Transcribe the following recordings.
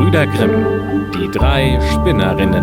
Gebrüder Grimm, die drei Spinnerinnen.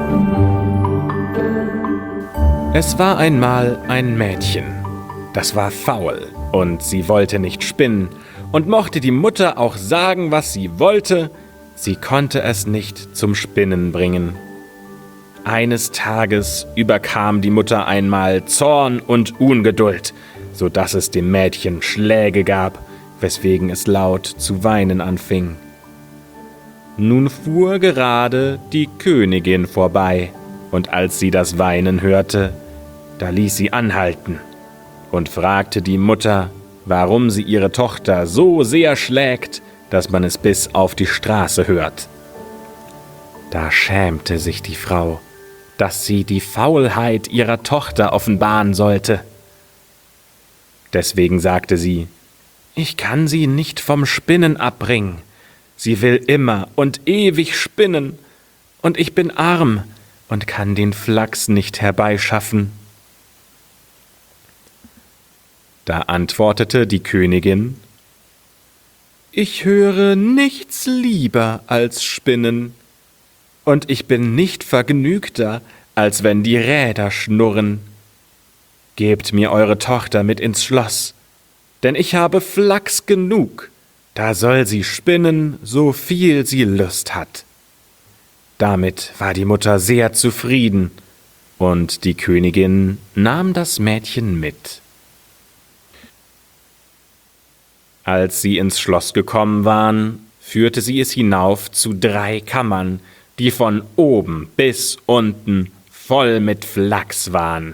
Es war einmal ein Mädchen, das war faul und sie wollte nicht spinnen und mochte die Mutter auch sagen, was sie wollte, sie konnte es nicht zum Spinnen bringen. Eines Tages überkam die Mutter einmal Zorn und Ungeduld, so dass es dem Mädchen Schläge gab, weswegen es laut zu weinen anfing. Nun fuhr gerade die Königin vorbei, und als sie das Weinen hörte, da ließ sie anhalten und fragte die Mutter, warum sie ihre Tochter so sehr schlägt, dass man es bis auf die Straße hört. Da schämte sich die Frau, dass sie die Faulheit ihrer Tochter offenbaren sollte. Deswegen sagte sie, ich kann sie nicht vom Spinnen abbringen. Sie will immer und ewig spinnen, und ich bin arm und kann den Flachs nicht herbeischaffen. Da antwortete die Königin, ich höre nichts lieber als Spinnen, und ich bin nicht vergnügter, als wenn die Räder schnurren. Gebt mir eure Tochter mit ins Schloss, denn ich habe Flachs genug, da soll sie spinnen, so viel sie Lust hat. Damit war die Mutter sehr zufrieden, und die Königin nahm das Mädchen mit. Als sie ins Schloss gekommen waren, führte sie es hinauf zu 3 Kammern, die von oben bis unten voll mit Flachs waren.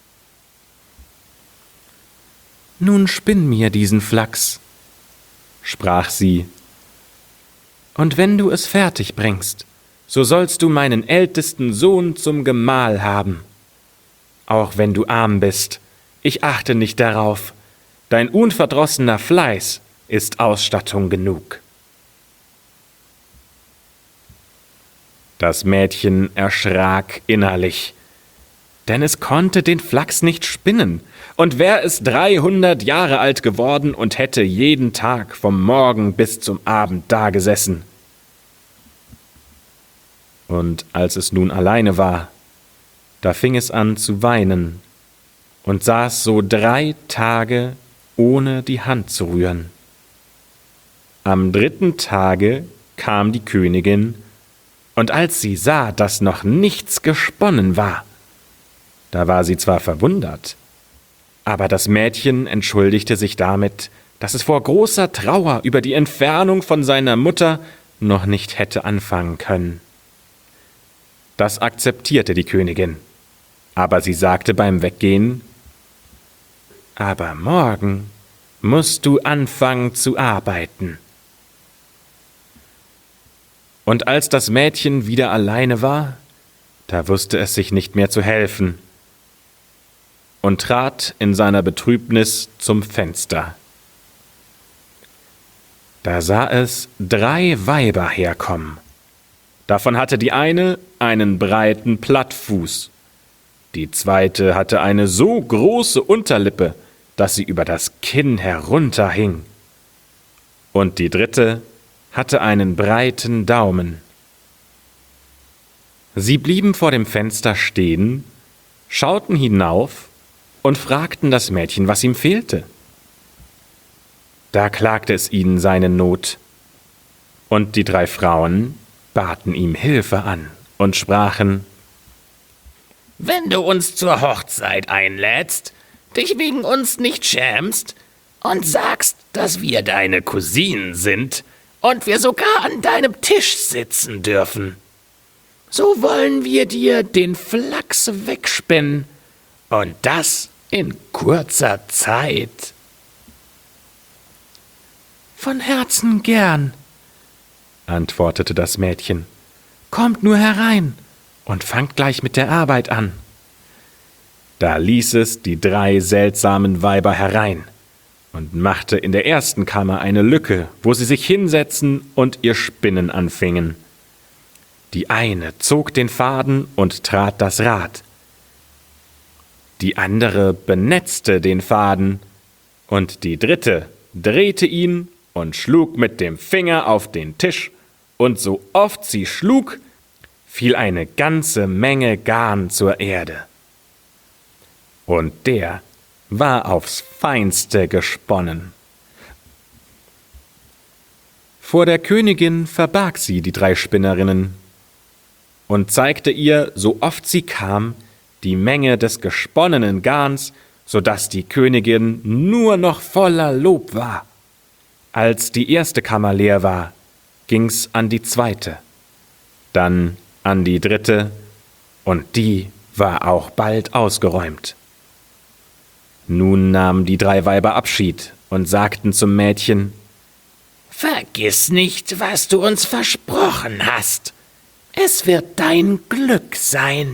»Nun spinn mir diesen Flachs«, sprach sie, »und wenn du es fertig bringst, so sollst du meinen ältesten Sohn zum Gemahl haben. Auch wenn du arm bist, ich achte nicht darauf, dein unverdrossener Fleiß ist Ausstattung genug.« Das Mädchen erschrak innerlich, denn es konnte den Flachs nicht spinnen, und wär es 300 Jahre alt geworden und hätte jeden Tag vom Morgen bis zum Abend dagesessen. Und als es nun alleine war, da fing es an zu weinen und saß so 3 Tage, ohne die Hand zu rühren. Am 3. Tage kam die Königin, und als sie sah, dass noch nichts gesponnen war, da war sie zwar verwundert, aber das Mädchen entschuldigte sich damit, dass es vor großer Trauer über die Entfernung von seiner Mutter noch nicht hätte anfangen können. Das akzeptierte die Königin, aber sie sagte beim Weggehen, »Aber morgen musst du anfangen zu arbeiten.« Und als das Mädchen wieder alleine war, da wusste es sich nicht mehr zu helfen und trat in seiner Betrübnis zum Fenster. Da sah es 3 Weiber herkommen. Davon hatte die eine einen breiten Plattfuß, die zweite hatte eine so große Unterlippe, dass sie über das Kinn herunterhing, und die dritte hatte einen breiten Daumen. Sie blieben vor dem Fenster stehen, schauten hinauf und fragten das Mädchen, was ihm fehlte. Da klagte es ihnen seine Not, und die 3 Frauen baten ihm Hilfe an und sprachen, »Wenn du uns zur Hochzeit einlädst, dich wegen uns nicht schämst und sagst, dass wir deine Cousinen sind und wir sogar an deinem Tisch sitzen dürfen, so wollen wir dir den Flachs wegspinnen, und das in kurzer Zeit.« »Von Herzen gern«, antwortete das Mädchen, »kommt nur herein und fangt gleich mit der Arbeit an.« Da ließ es die 3 seltsamen Weiber herein und machte in der ersten Kammer eine Lücke, wo sie sich hinsetzen und ihr Spinnen anfingen. Die eine zog den Faden und trat das Rad. Die andere benetzte den Faden, und die dritte drehte ihn und schlug mit dem Finger auf den Tisch, und so oft sie schlug, fiel eine ganze Menge Garn zur Erde. Und der war aufs Feinste gesponnen. Vor der Königin verbarg sie die 3 Spinnerinnen und zeigte ihr, so oft sie kam, die Menge des gesponnenen Garns, so daß die Königin nur noch voller Lob war. Als die 1. Kammer leer war, ging's an die 2., dann an die 3. und die war auch bald ausgeräumt. Nun nahmen die 3 Weiber Abschied und sagten zum Mädchen: Vergiss nicht, was du uns versprochen hast. Es wird dein Glück sein.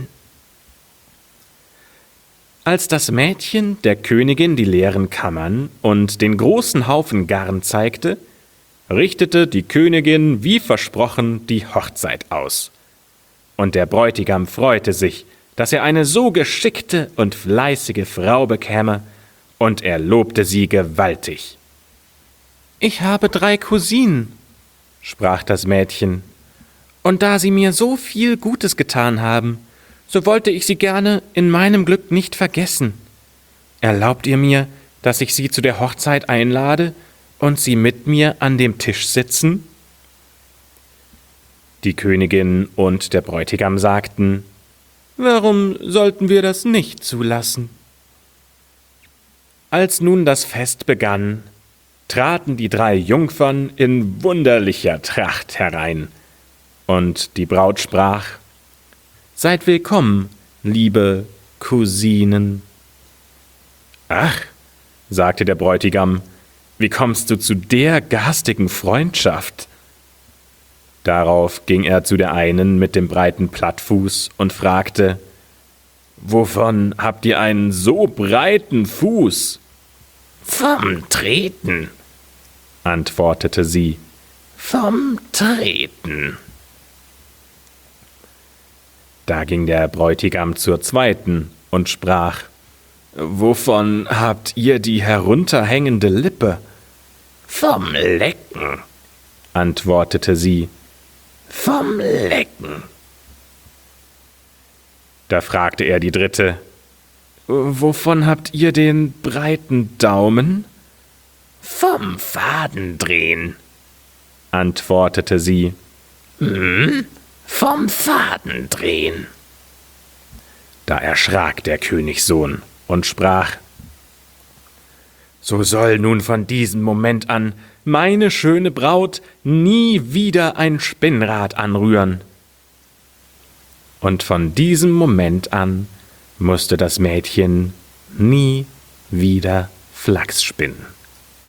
Als das Mädchen der Königin die leeren Kammern und den großen Haufen Garn zeigte, richtete die Königin wie versprochen die Hochzeit aus. Und der Bräutigam freute sich, dass er eine so geschickte und fleißige Frau bekäme, und er lobte sie gewaltig. »Ich habe 3 Cousinen«, sprach das Mädchen, »und da sie mir so viel Gutes getan haben, so wollte ich sie gerne in meinem Glück nicht vergessen. Erlaubt ihr mir, dass ich sie zu der Hochzeit einlade und sie mit mir an dem Tisch sitzen?« Die Königin und der Bräutigam sagten: »Warum sollten wir das nicht zulassen?« Als nun das Fest begann, traten die 3 Jungfern in wunderlicher Tracht herein, und die Braut sprach: »Seid willkommen, liebe Cousinen.« »Ach«, sagte der Bräutigam, »wie kommst du zu der garstigen Freundschaft?« Darauf ging er zu der einen mit dem breiten Plattfuß und fragte: »Wovon habt ihr einen so breiten Fuß?« »Vom Treten«, antwortete sie. »Vom Treten.« Da ging der Bräutigam zur zweiten und sprach: »Wovon habt ihr die herunterhängende Lippe?« »Vom Lecken«, antwortete sie. »Vom Lecken.« Da fragte er die dritte: »Wovon habt ihr den breiten Daumen?« »Vom Fadendrehen«, antwortete sie. »Vom Fadendrehen.« Da erschrak der Königssohn und sprach: »So soll nun von diesem Moment an meine schöne Braut nie wieder ein Spinnrad anrühren.« Und von diesem Moment an musste das Mädchen nie wieder Flachs spinnen.